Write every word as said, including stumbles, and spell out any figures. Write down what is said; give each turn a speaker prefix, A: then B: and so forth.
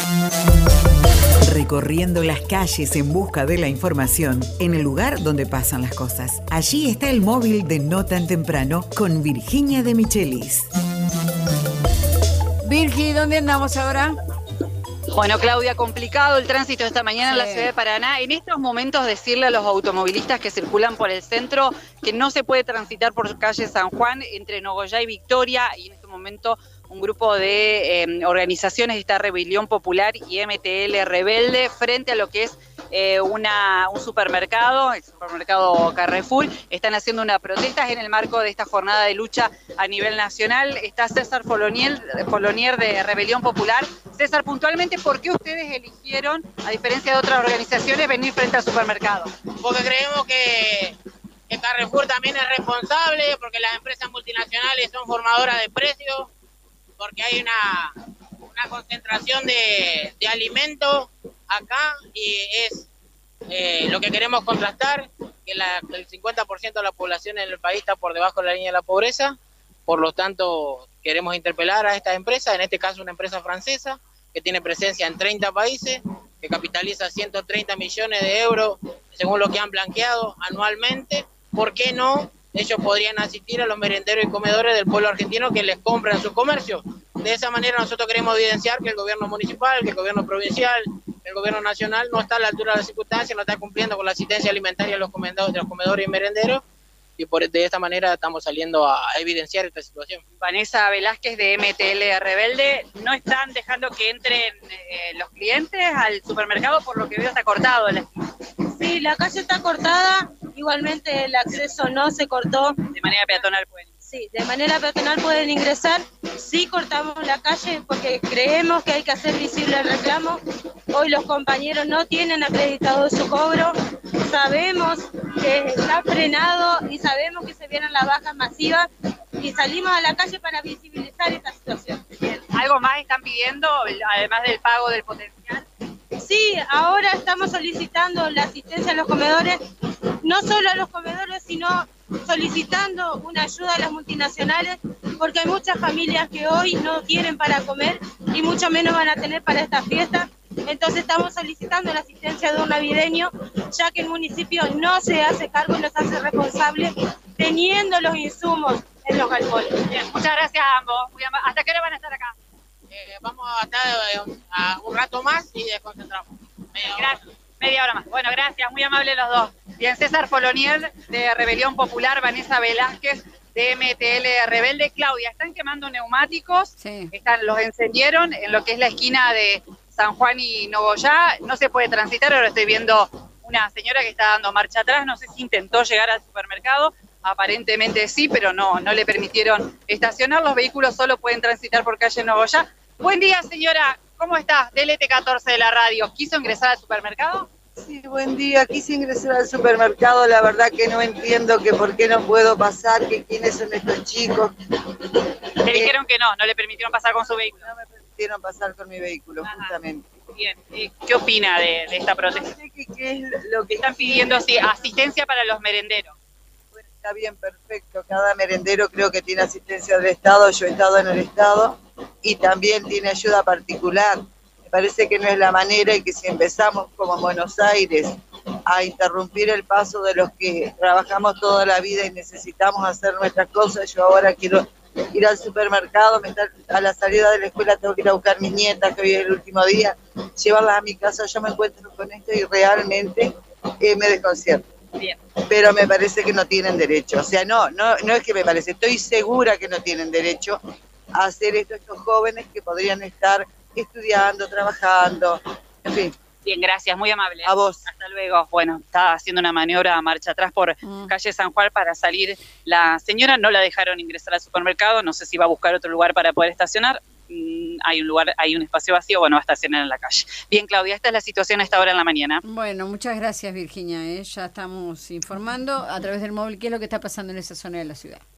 A: Recorriendo las calles en busca de la información, en el lugar donde pasan las cosas. Allí está el móvil de No Tan Temprano con Virginia de Michelis.
B: Virgi, ¿dónde andamos ahora?
C: Bueno, Claudia, complicado el tránsito esta mañana
B: sí.
C: en la ciudad de Paraná. En estos momentos decirle a los automovilistas que circulan por el centro que no se puede transitar por calle San Juan entre Nogoyá y Victoria, y en este momento un grupo de eh, organizaciones de esta Rebelión Popular y M T L Rebelde frente a lo que es eh, una, un supermercado, el supermercado Carrefour. Están haciendo una protesta en el marco de esta jornada de lucha a nivel nacional. Está César Polonier, Polonier de Rebelión Popular. César, puntualmente, ¿por qué ustedes eligieron, a diferencia de otras organizaciones, venir frente al supermercado?
D: Porque creemos que, que Carrefour también es responsable, porque las empresas multinacionales son formadoras de precios, porque hay una, una concentración de, de alimentos acá y es eh, lo que queremos contrastar, que la, el cincuenta por ciento de la población en el país está por debajo de la línea de la pobreza. Por lo tanto, queremos interpelar a estas empresas, en este caso una empresa francesa que tiene presencia en treinta países, que capitaliza ciento treinta millones de euros según lo que han blanqueado anualmente. ¿Por qué no? Ellos podrían asistir a los merenderos y comedores del pueblo argentino que les compran sus comercios. De esa manera nosotros queremos evidenciar que el gobierno municipal, que el gobierno provincial, el gobierno nacional no está a la altura de las circunstancias, no está cumpliendo con la asistencia alimentaria de los comedores, de los comedores y merenderos, y por, de esta manera estamos saliendo a evidenciar esta situación.
C: Vanessa Velázquez de M T L Rebelde, no están dejando que entren eh, los clientes al supermercado, por lo que veo está cortado la esquina.
E: Sí, la calle está cortada, igualmente el acceso no se cortó.
C: De manera peatonal pueden.
E: Sí, de manera peatonal pueden ingresar. Sí cortamos la calle porque creemos que hay que hacer visible el reclamo. Hoy los compañeros no tienen acreditado su cobro. Sabemos que está frenado y sabemos que se vienen las bajas masivas y salimos a la calle para visibilizar esta situación.
C: Bien. ¿Algo más están pidiendo, además del pago del potencial?
E: Sí, ahora estamos solicitando la asistencia a los comedores, no solo a los comedores, sino solicitando una ayuda a las multinacionales, porque hay muchas familias que hoy no tienen para comer y mucho menos van a tener para esta fiesta. Entonces estamos solicitando la asistencia de un navideño, ya que el municipio no se hace cargo y nos hace responsable teniendo los insumos en los galpones.
C: Bien, muchas gracias a ambos. ¿Hasta qué hora van a estar acá?
D: Eh, vamos a estar eh, a un rato más y desconcentramos. Media hora.
C: Gracias. Media hora más. Bueno, gracias, muy amables los dos. Bien, César Polonier de Rebelión Popular, Vanessa Velázquez de M T L Rebelde. Claudia, están quemando neumáticos,
B: sí.
C: están, los encendieron en lo que es la esquina de San Juan y Nogoyá. No se puede transitar, ahora estoy viendo una señora que está dando marcha atrás, no sé si intentó llegar al supermercado, aparentemente sí, pero no, no le permitieron estacionar. Los vehículos solo pueden transitar por calle Nogoyá. Buen día, señora, ¿cómo está? D L T catorce de la radio. ¿Quiso ingresar al supermercado?
F: Sí, buen día. Quise ingresar al supermercado, la verdad que no entiendo que por qué no puedo pasar, que quiénes son estos chicos.
C: Le dijeron que no, no le permitieron pasar con su vehículo.
F: No me permitieron pasar con mi vehículo,
C: Ajá.
F: justamente.
C: Bien, ¿qué opina de, de esta protesta?
F: No sé qué, qué es lo que
C: Están pidiendo sí, asistencia para los merenderos.
F: Bueno, está bien, perfecto. Cada merendero creo que tiene asistencia del Estado. Yo he estado en el Estado y también tiene ayuda particular. Me parece que no es la manera y que si empezamos como en Buenos Aires a interrumpir el paso de los que trabajamos toda la vida y necesitamos hacer nuestras cosas, yo ahora quiero ir al supermercado, me está, a la salida de la escuela tengo que ir a buscar a mis nietas, que hoy es el último día, llevarlas a mi casa, yo me encuentro con esto y realmente eh, me desconcierto.
C: Bien.
F: Pero me parece que no tienen derecho, o sea, no, no, no es que me parece, estoy segura que no tienen derecho a hacer esto estos jóvenes que podrían estar estudiando, trabajando, en fin.
C: Bien, gracias, muy amable.
F: A vos.
C: Hasta luego. Bueno, está haciendo una maniobra a marcha atrás por mm. calle San Juan para salir la señora. No la dejaron ingresar al supermercado. No sé si va a buscar otro lugar para poder estacionar. Mm, hay un lugar, hay un espacio vacío. Bueno, va a estacionar en la calle. Bien, Claudia, esta es la situación a esta hora en la mañana.
B: Bueno, muchas gracias, Virginia. ¿eh? Ya estamos informando a través del móvil qué es lo que está pasando en esa zona de la ciudad.